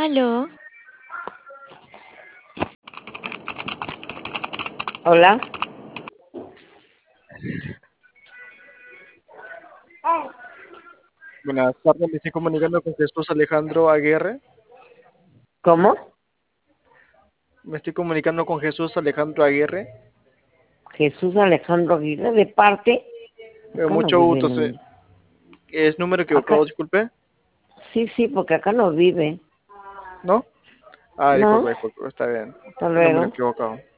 Aló, Hola. Buenas tardes, me estoy comunicando con Jesús Alejandro Aguirre. ¿Cómo? Me estoy comunicando con Jesús Alejandro Aguirre. Jesús Alejandro Aguirre, de parte. Acá no Mucho vive gusto. el número. ¿Es número equivocado, Acá, disculpe? sí, porque acá no vive. ¿No? Ah, No, disculpe, está bien. hasta El número luego. equivocado.